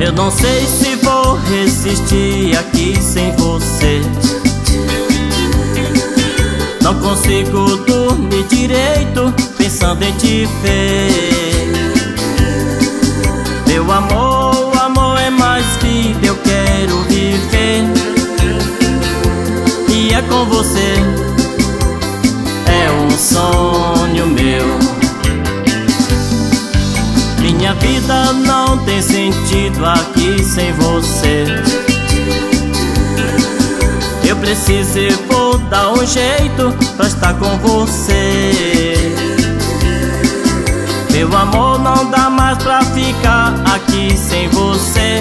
Eu não sei se vou resistir aqui sem você. Não consigo dormir direito pensando em te ver. Meu amor, o amor é mais vida, eu quero viver. E é com você, é um sonho meu. Minha vida não tem sentido aqui sem você. Eu preciso e vou dar um jeito pra estar com você. Meu amor, não dá mais pra ficar aqui sem você.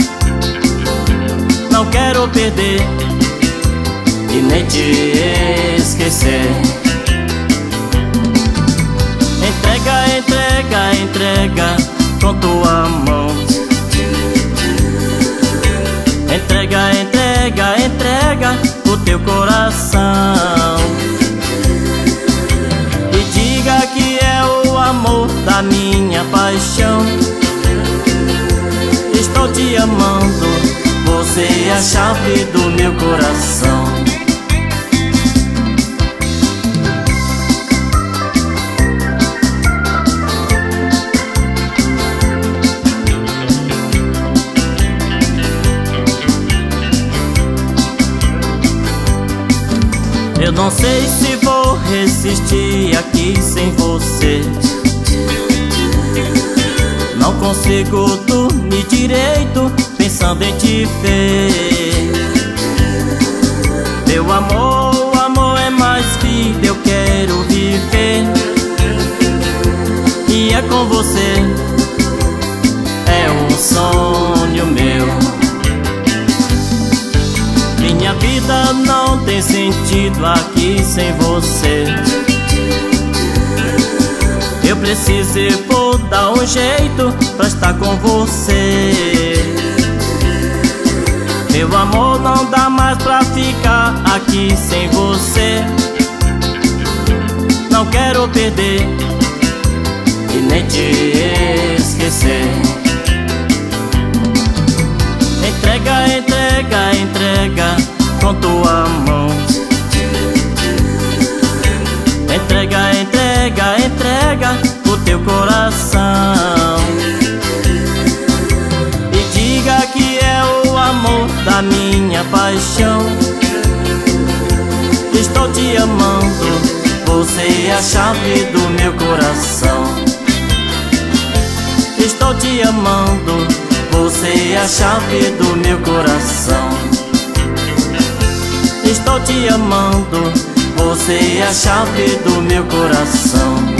Não quero perder e nem te esquecer. Entrega, entrega, entrega com tua mão. Entrega, entrega, entrega o teu coração. E diga que é o amor da minha paixão. Estou te amando, você é a chave do meu coração. Eu não sei se vou resistir aqui sem você. Não consigo dormir direito pensando em te ver. Meu amor, o amor é mais vida, eu quero viver. E é com você, é um sonho meu. Minha vida não tem sentido aqui sem você. Eu preciso e vou dar um jeito pra estar com você. Meu amor, não dá mais pra ficar aqui sem você. Não quero perder e nem te esquecer. Entrega, entrega, entrega com tua mão. Entrega, entrega, entrega o teu coração. E diga que é o amor da minha paixão. Estou te amando, você é a chave do meu coração. Estou te amando, você é a chave do meu coração. Estou te amando, você é a chave do meu coração.